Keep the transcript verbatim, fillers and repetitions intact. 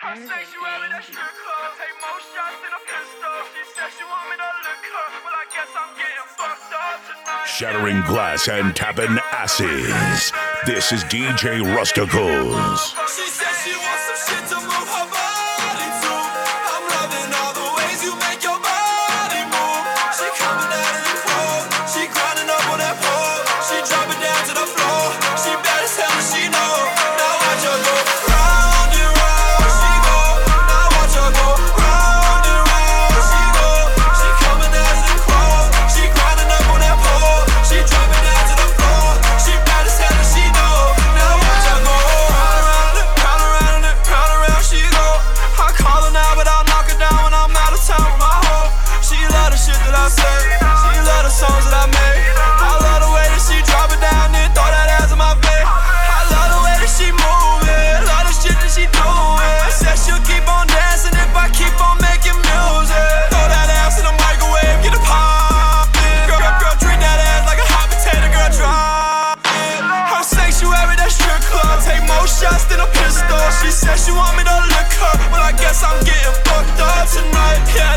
sanctuary, that strip club. Take more shots than a pistol. She said she want me to lick her. Well, I guess I'm getting fucked up tonight. Shattering glass and tapping asses. This is D J Rusticles. She said she wants some shit to move her body to. I'm loving all the ways you make your body move. She coming out of the cold. She grinding up on that pole. She dropping down to the floor. She bad as hell and she know. Now watch her go round and round. She go. Now watch her go round and round. She go. She coming out of the cold. She grinding up on that pole. She dropping down to the floor. She bad as hell and she know. Now watch her go round and round around and round around. She go. I call her now, but I'll knock her down when I'm out of town with my hoe. She love the shit that I say. She love the songs that I made. I love the way that she drop it down and throw that ass in my face. I love the way that she moving. Love the shit that she doing. Said she'll keep on dancing if I keep on making music. Throw that ass in the microwave, get it poppin'. Girl, girl, drink that ass like a hot potato, girl, drop it. Her sanctuary, that strip club. Take more shots than a pistol. She said she want me to lick her. Well, I guess I'm getting fucked up tonight. Yeah,